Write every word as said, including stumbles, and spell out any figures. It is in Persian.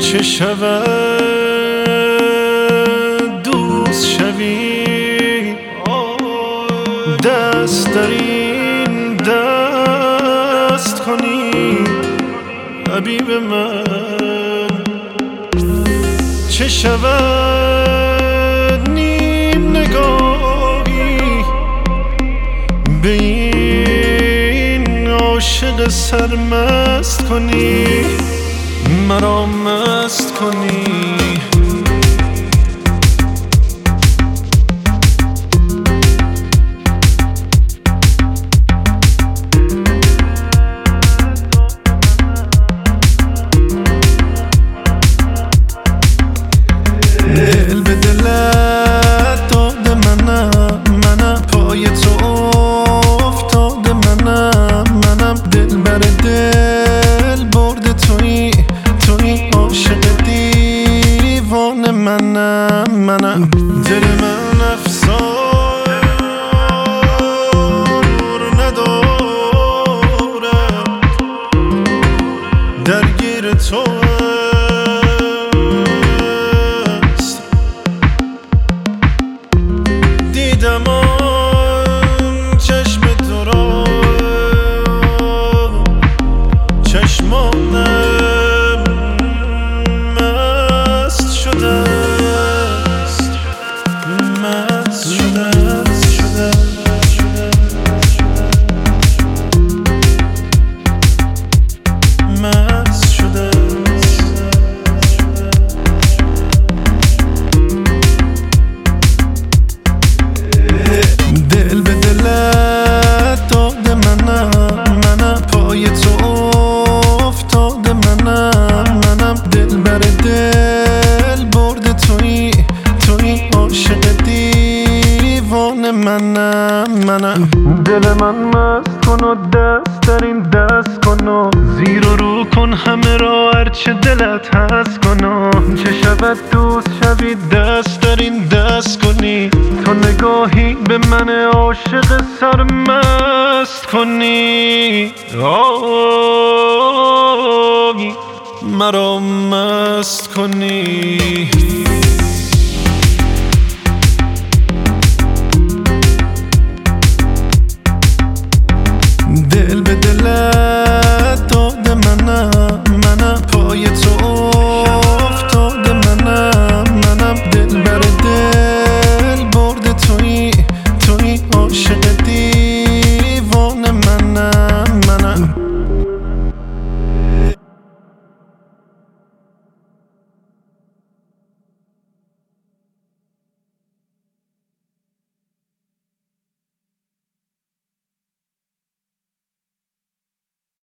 چه شود دوست شوی، دست در این دست کنی حبیب من. چه شود نیم نگاهی به این عاشق سرمست کنی، مرا مست کنی. دل به دلت داده منم، منم پای تو افتاده منم، منم دل بر دل برده تویی، تویی عاشق دیوانه منم، منم دل من افسار ندارد درگیر تو دیدم آن چشم تو را، چشمانم مست شده است، مست شده است، شده مست شده. دل به دلت داده منم، منم پای تو افتاده منم، منم دل بر دل برده تویی، تویی عاشق دیوانه منم، منم دل من مست کن و دست در این دست کن و زیر و رو کن همه را هرچه دلت هست کن و چه شود دوست شوی دست در این دست کنی، تو نگاهی به من عاشق سرمست کنی، آی مرا مست کنی.